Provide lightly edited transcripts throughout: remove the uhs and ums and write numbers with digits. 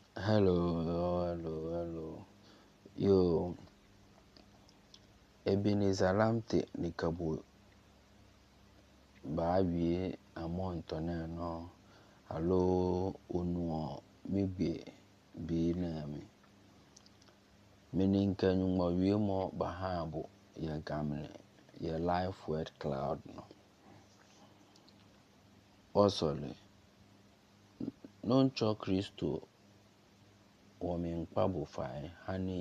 Hello. Yo, Ebenezer Lamte nikabu baawie amontone no. Hello, onuo migbe bi na mi. Meninka nyuma wiemo bahabo ya gamne ya life word cloud no. Osole noncho Kristo wo mi nkpabo fai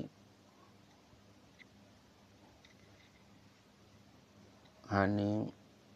hani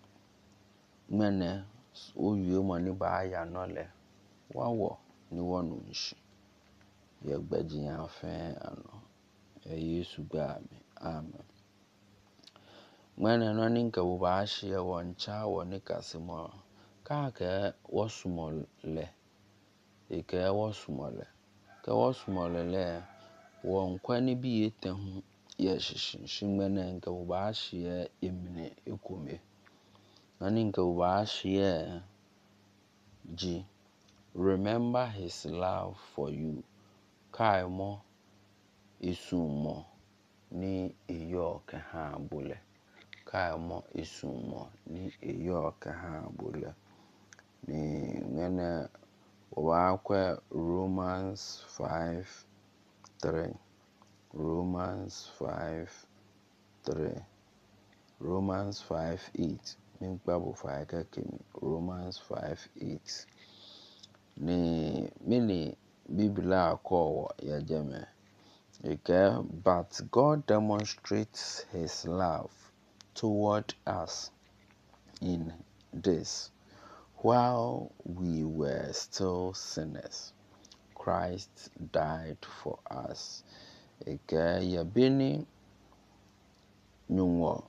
mene owie mo ni ba ya nole wawo ni wonu nshi ye gbaji afen ano Yesu gba mi amen. Mene no ninka wo ba hye won cha wo ni kasimo ka ke wosumole ike wosumole ke wosumole le won kwani bi etehu ye shishin mene nka wo ba hye emine ekome nani nka wo ba hye ji remember his love for you kai mo isumo ni eyo ka ha bole kai mo isumo ni eyo ka ha bole ni ngene wa kwa Romans 5:3 Romans 5:3 Romans 5:8 min Bible fa ka kemi Romans 5:8 ni mini Biblia ko ya jeme. Okay, but God demonstrates his love toward us in this: while we were still sinners, Christ died for us. Okay, yabini nyungo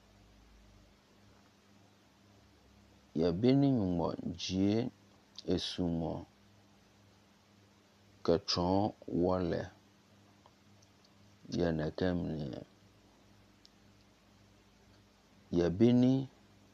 jie esumo kachon wole yana kemni yabini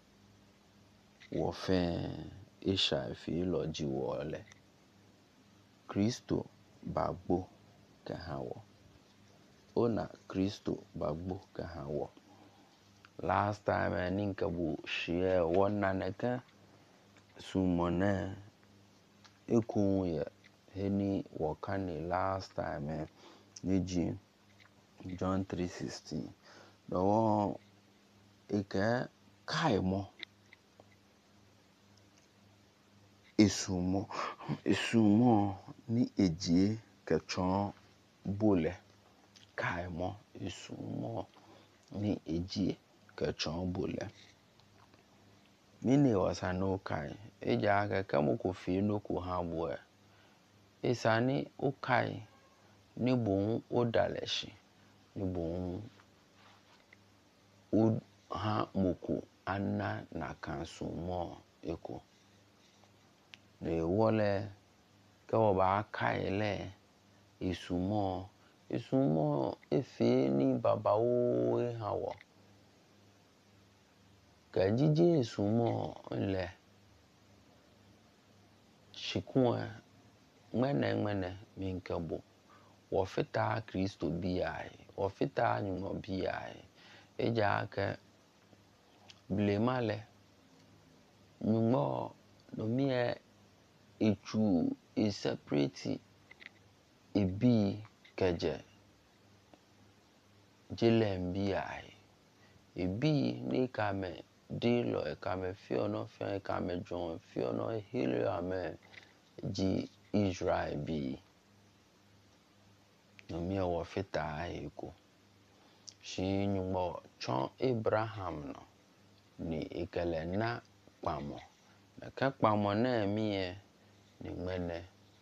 wofen isha fi loji wole Kristo bagbo ka hawo ona Kristo bagbo ka hawo. Last time ninka bu share wona neka sumone ekun ye heni wakani last time niji John 3:16 no ike kaimo esumo ni ejie kachon bole kaimo esumo ni ejie kachon bole mini wasano kai eja aka kamo kofi no ko hambo isani ukai ni bon odaleshi ni bon o ha moku anna na kansumo eko ne wole ka oba kai le isumo efe ni baba o hawo ka jije isumo le shikun mene minkabo wo fita Kristo biai wo fita nyumo biai eja ka blemale nyumo no mie echu separate ebi keje jelen biai ebi ni kame dilo kame fiono fe kame John fiono hilo ame ji Israel bi no mie wo fita eko shi nyumo chon Abraham no ni ikele na pamo na ka pamo na mie ni mene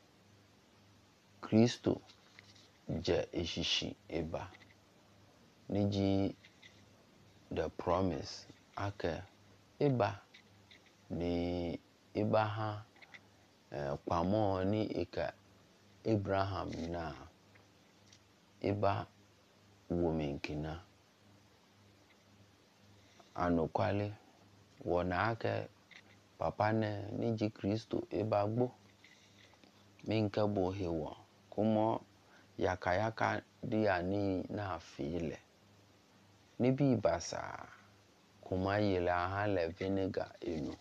Kristo je eshishi eba niji the promise ake eba ni eba ha pamo ni ika Abraham na eba womenkina anokwale wona ake papa ne niji Kristo eba gbo minka bo hewo kuma yaka di ani na afile nibi basa kuma yela hala vinegar enu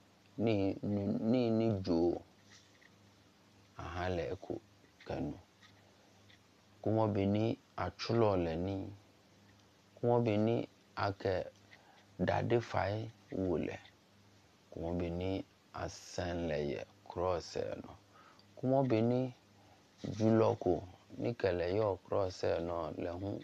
ni jo ahala eko kanu kuma beni achulo le ni kuma beni ake dade fai wole kuma beni asan leye cross no kuma beni juloko nikele yo cross no le hu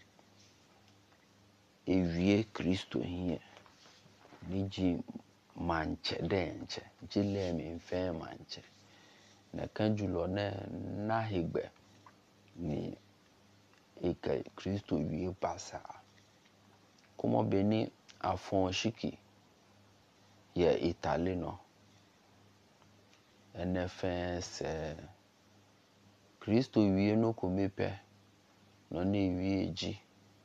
ewie Kristo hie niji manche denche jile mi mfe manche na kanjulo na higbe ni ike Kristo wie basa kuma beni afon shiki ye Italy no enefe se Kristo wie no komepe no na wie ji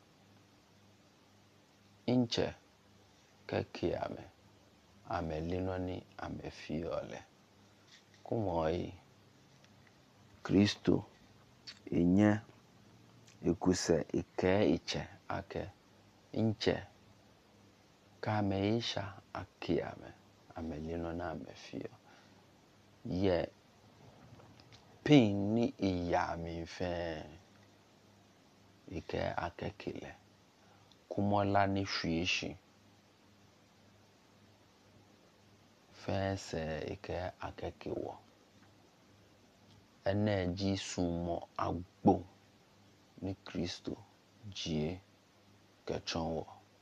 inche kake ame lino ni ame fiole kuma Kristo enye ekuse ike iche ake inche kame isha ake ame lino na ame fio ye pain ni iya mi fe ike akekele kuma la ni hwieshi fese ike akekewo ene ji sumo agbo ni Kristo jie kechonwo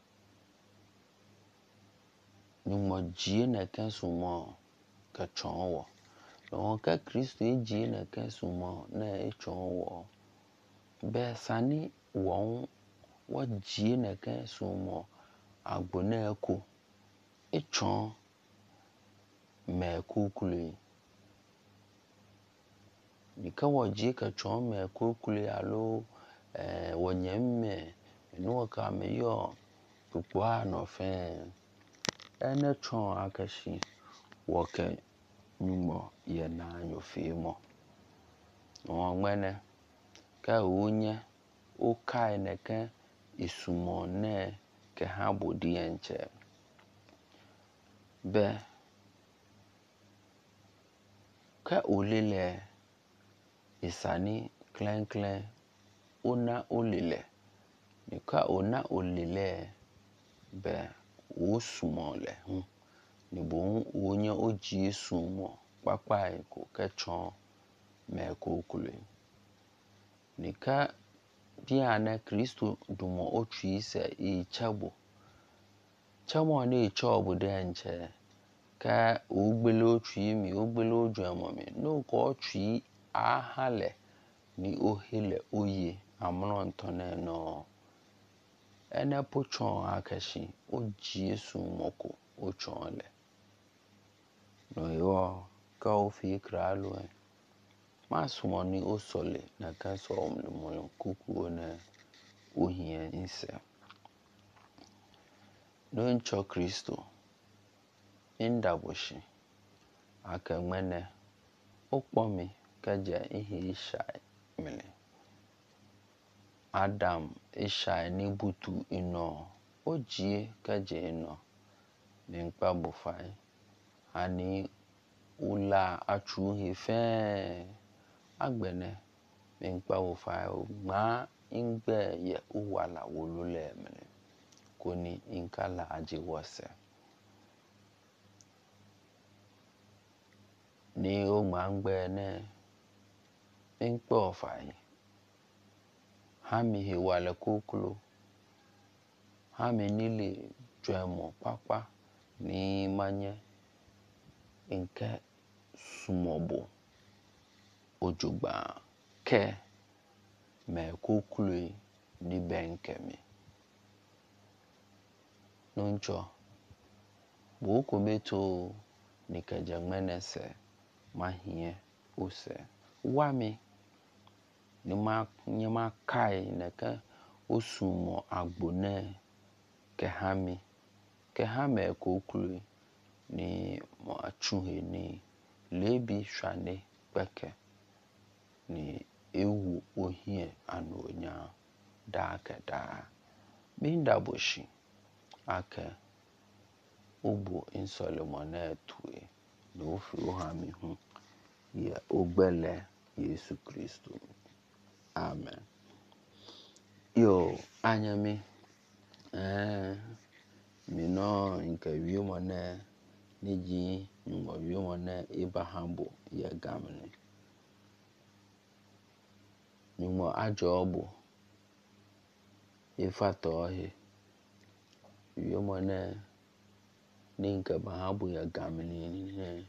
nyumo jie na kensumo kechonwo lo ka Kristo jie na kensumo na echonwo be sani wo jie na kensumo agbo na eko echon me kukuli nika wo jie kechon me kukuli alo wonyemme no ka me yo pupua no fe ene chon akashi woke nyumo ye na nyofimo onwene ka unye o kai neke isumo ne ke ha bodi enche be ka olele isani klenklen ona olele ni ka ona olele be o sumo le ni bo onye oji sumo papa ko kechon me ko kule ni ka bia na Kristo dumo otwi se ichabo chamo na ichobo de nche ka ogbele otwi mi ogbele ojuamo mi no ko otwi ahale ni ohele oye amno ntone no ene pochon akashi oji Yesu moko ochon le no yo ka ofi kralo masumo ni osole na kanso omno kuku na ohia inse no ncho Kristo indaboshi akamene okpomi kaja ihe ishai mele Adam ishai ni butu ino ojie kaje ino ni nkpa bufai ani ula achuhi fe agbene ni nkpa bufai ma ingbe ye uwala wolule mele koni inkala aji wose ni o ma ngbe ne nkpa ofai hami hewale koklo hami nili jwemo papa ni manye nke sumobo ojugba ke me koklo ni benkemi noncho boko beto ni kajangmenese mahie ose wami ni ma nyama kai neka osumo agbone ke hame koklu ni mo achuhe ni lebi shwane peke ni ewu ohie anonya da kada binda boshi ake ubu insolemone tue no fi ohami hu ye ogbele Yesu Kristo. Amen. Yo anyami mino nke wiomone niji nyumo wiomone Abrahambo ye gamni nyumo ajobu ifatohi wiomone ninka bahabu ye gamni ne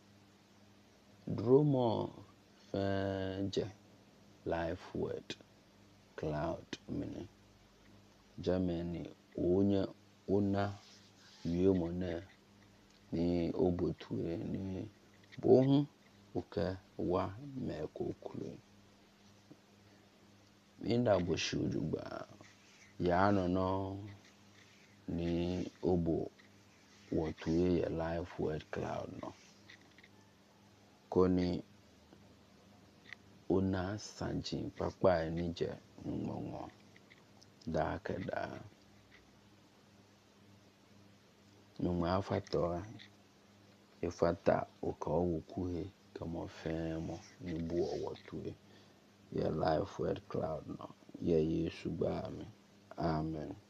dromo fenje life word cloud mini Germany onye ona wiomone ni obotue ni bohu uke wa mekokulu minda boshujugba ya no ni obo wotue ye life word cloud no koni ona sanjin papa enije ngongo da kada numa afato ifata okawukuhe kama femo ni buo wotue ye life word cloud no ye Yesu ba mi. Amen.